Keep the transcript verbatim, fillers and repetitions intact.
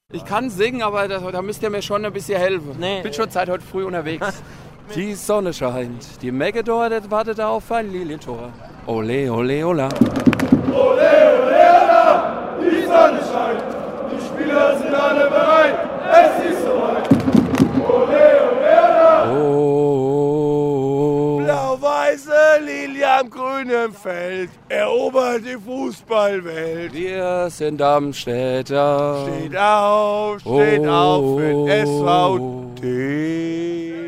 Ich kann singen, aber da, da müsst ihr mir schon ein bisschen helfen. Nee. Ich bin schon seit heute früh unterwegs. Die Sonne scheint, die Megador, das wartet auf ein Lilientor. Ole, ole, ola. Ole, ole, ola, die Sonne scheint, die Spieler sind alle bereit, es ist soweit. Ole, ole, ola. Oh. Blau-weiße Lilie am grünen Feld, erobert die Fußballwelt. Wir sind am Städter. Steht auf, steht oh. auf für den S V T.